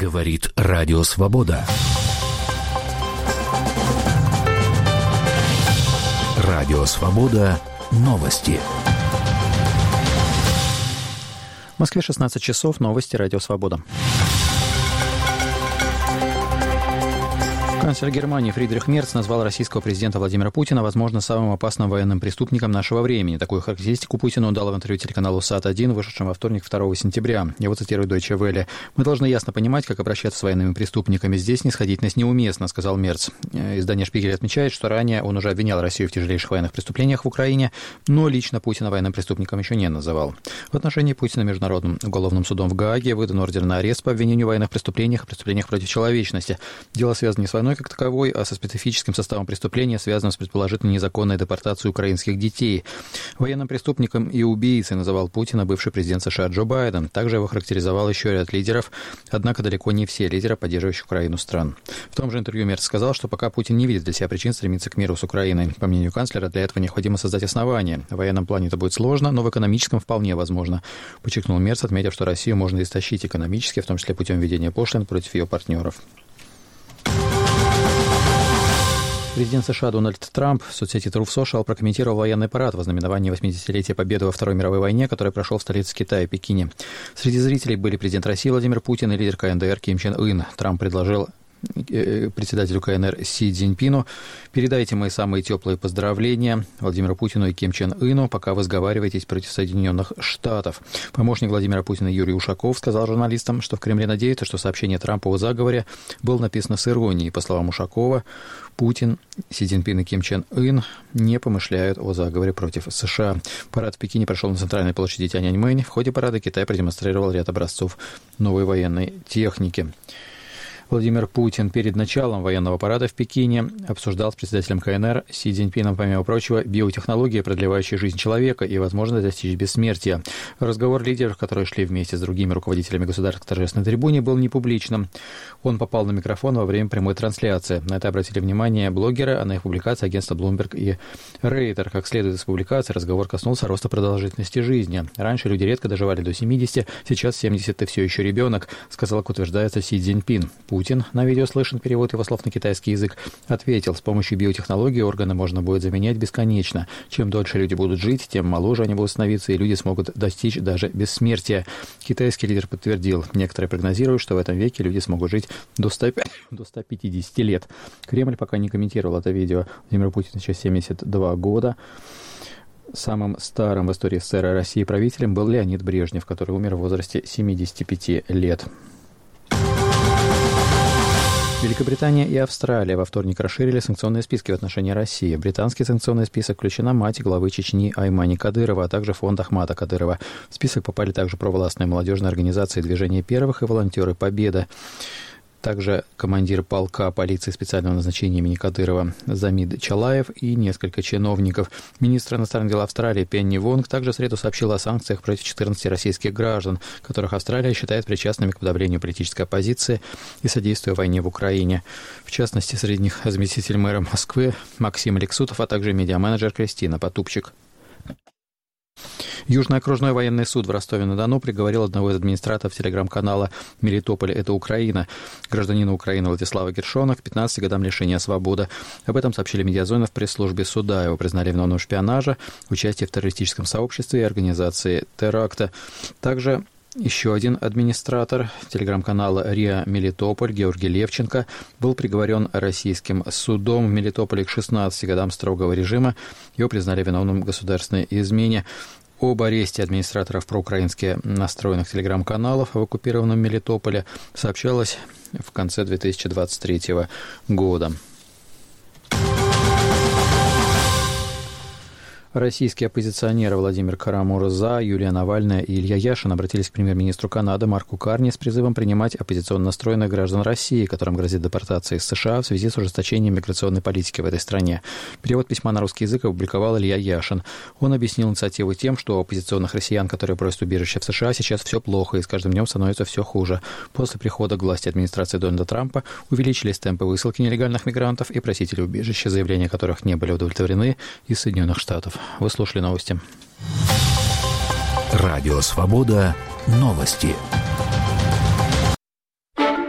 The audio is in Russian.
Говорит Радио Свобода. Радио Свобода. Новости. В Москве 16 часов. Новости Радио Свобода. Канцлер Германии Фридрих Мерц назвал российского президента Владимира Путина, возможно, самым опасным военным преступником нашего времени. Такую характеристику Путину он дал в интервью телеканалу САТ-1, вышедшем во вторник, 2 сентября. Его цитирует Deutsche Welle. «Мы должны ясно понимать, как обращаться с военными преступниками. Здесь снисходительность неуместна», — сказал Мерц. Издание «Шпигель» отмечает, что ранее он уже обвинял Россию в тяжелейших военных преступлениях в Украине, но лично Путина военным преступником еще не называл. В отношении Путина Международным уголовным судом в Гааге выдан ордер на арест по обвинению в военных преступлениях и преступлениях против человечности. Дело связано не с войной как таковой, а со специфическим составом преступления, связанным с предположительной незаконной депортацией украинских детей. Военным преступником и убийцей называл Путина бывший президент США Джо Байден. Также его характеризовал еще ряд лидеров, однако далеко не все лидеры, поддерживающих Украину стран. В том же интервью Мерц сказал, что пока Путин не видит для себя причин стремиться к миру с Украиной. По мнению канцлера, для этого необходимо создать основания. В военном плане это будет сложно, но в экономическом вполне возможно, подчеркнул Мерц, отметив, что Россию можно истощить экономически, в том числе путем введения пошлин против ее партнеров. Президент США Дональд Трамп в соцсети Truth Social прокомментировал военный парад в ознаменовании 80-летия победы во Второй мировой войне, который прошел в столице Китая, Пекине. Среди зрителей были президент России Владимир Путин и лидер КНДР Ким Чен Ын. Трамп предложил председателю КНР Си Цзиньпину: «Передайте мои самые теплые поздравления Владимиру Путину и Ким Чен Ыну, пока вы сговариваетесь против Соединенных Штатов». Помощник Владимира Путина Юрий Ушаков сказал журналистам, что в Кремле надеются, что сообщение Трампа о заговоре было написано с иронией. По словам Ушакова, Путин, Си Цзиньпин и Ким Чен Ын не помышляют о заговоре против США. Парад в Пекине прошел на центральной площади Тяньаньмэнь. В ходе парада Китай продемонстрировал ряд образцов новой военной техники. Владимир Путин перед началом военного парада в Пекине обсуждал с председателем КНР Си Цзиньпином, помимо прочего, биотехнологии, продлевающие жизнь человека и возможность достичь бессмертия. Разговор лидеров, которые шли вместе с другими руководителями государств к торжественной трибуне, был непубличным. Он попал на микрофон во время прямой трансляции. На это обратили внимание блогеры, а на их публикации агентства Bloomberg и Рейтер. Как следует из публикации, разговор коснулся роста продолжительности жизни. Раньше люди редко доживали до 70, сейчас 70 ты все еще ребенок, сказал, как утверждается, Си Цзиньпин. Путин, на видео слышен перевод его слов на китайский язык, ответил: «С помощью биотехнологии органы можно будет заменять бесконечно. Чем дольше люди будут жить, тем моложе они будут становиться, и люди смогут достичь даже бессмертия». Китайский лидер подтвердил: «Некоторые прогнозируют, что в этом веке люди смогут жить до 150 лет». Кремль пока не комментировал это видео. Владимир Путин сейчас 72 года. Самым старым в истории СССР и России правителем был Леонид Брежнев, который умер в возрасте 75 лет. Великобритания и Австралия во вторник расширили санкционные списки в отношении России. В британский санкционный список включена мать главы Чечни Аймани Кадырова, а также фонд Ахмата Кадырова. В список попали также провластные молодежные организации «Движение первых» и волонтеры «Победа». Также командир полка полиции специального назначения имени Кадырова Замид Чалаев и несколько чиновников. Министр иностранных дел Австралии Пенни Вонг также в среду сообщила о санкциях против 14 российских граждан, которых Австралия считает причастными к подавлению политической оппозиции и содействию войне в Украине. В частности, среди них заместитель мэра Москвы Максим Алексутов, а также медиаменеджер Кристина Потупчик. Южный окружной военный суд в Ростове-на-Дону приговорил одного из администраторов телеграм-канала «Мелитополь – это Украина», гражданина Украины Владислава Гершона, к 15 годам лишения свободы. Об этом сообщили медиазоны в пресс-службе суда. Его признали виновным в шпионаже, участии в террористическом сообществе и организации теракта. Также еще один администратор телеграм-канала «РИА Мелитополь» Георгий Левченко был приговорен российским судом в Мелитополе к 16 годам строгого режима. Его признали виновным в государственной измене. Об аресте администраторов проукраински настроенных телеграм-каналов в оккупированном Мелитополе сообщалось в конце 2023 года. Российские оппозиционеры Владимир Кара-Мурза, Юлия Навальная и Илья Яшин обратились к премьер-министру Канады Марку Карни с призывом принимать оппозиционно настроенных граждан России, которым грозит депортация из США в связи с ужесточением миграционной политики в этой стране. Перевод письма на русский язык опубликовал Илья Яшин. Он объяснил инициативу тем, что у оппозиционных россиян, которые просят убежище в США, сейчас все плохо и с каждым днем становится все хуже. После прихода к власти администрации Дональда Трампа увеличились темпы высылки нелегальных мигрантов и просителей убежища, заявления которых не были удовлетворены из Соединенных Штатов. Вы слушали новости. Радио «Свобода». Новости.